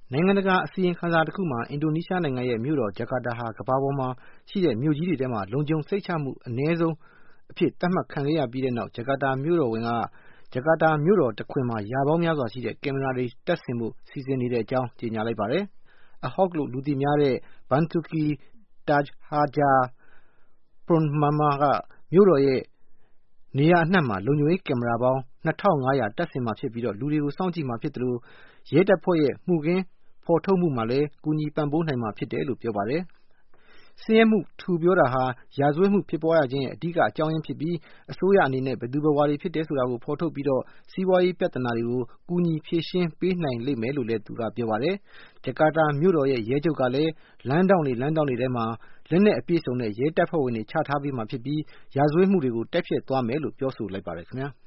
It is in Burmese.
နိုင်ငံတကာအစီရင်ခံစာတစ်ခုမှာအင်ဒိုနီးရှားနိုင်ငံရဲ့မြို့တော်ဂျကာတာဟာကမ္ဘာပေါ်မှာရှိတဲ့မြို့ကြီးတွေထဲမှာလုံခြုံစိတ်ချမှုအနည်းဆုံးအဖြစ်သတ်မှတ်ခံခဲ့ရပြီးတဲ့နောက်ဂျကာတာမြို့တော်ဝန်ကဂျကာတာမြို့တော်တခွင်မှာရာပေါင်းများစွာရှိတဲ့ကင်မရာတွေတပ်ဆင်ဖို့စီစဉ်နေတဲ့အကြောင်းကြေညာလိုက်ပါတယ်။ Ahok လို့လူသိများတဲ့ Basuki Tjahjanpurnama ကမြို့တော်ရဲ့နေရာအနှံ့မှာလုံခြုံရေးကင်မရာပေါင်း 2500 တပ်ဆင်မှာဖြစ်ပြီးလူတွေကိုစောင့်ကြည့်မှာဖြစ်သလိုရဲတပ်ဖွဲ့ရဲ့မှုခင်းဖော်ထုတ်မှုမှာလည်းကူညီပံ့ပိုးနိုင်မှာဖြစ်တယ်လို့ပြောပါတယ်။ဆင်းရဲမှုထူပြောတာဟာရာဇဝတ်မှုဖြစ်ပွားရခြင်းရဲ့အဓိကအကြောင်းရင်းဖြစ်ပြီးအစိုးရအနေနဲ့ဘယ်သူဘယ်ဝါတွေဖြစ်တယ်ဆိုတာကိုဖော်ထုတ်ပြီးစီးပွားရေးပြဿနာတွေကိုကူညီဖြေရှင်းပေးနိုင်လိမ့်မယ်လို့လည်းသူကပြောပါတယ်။ဂျကာတာမြို့တော်ရဲ့ရဲချုပ်ကလည်းလမ်းထောင့်တွေထဲမှာလက်နက်အပြည့်စုံနဲ့ရဲတပ်ဖွဲ့ဝင်တွေချထားပေးမှာဖြစ်ပြီးရာဇဝတ်မှုတွေကိုတိုက်ဖျက်သွားမယ်လို့ပြောဆိုလိုက်ပါတယ်ခင်ဗျာ။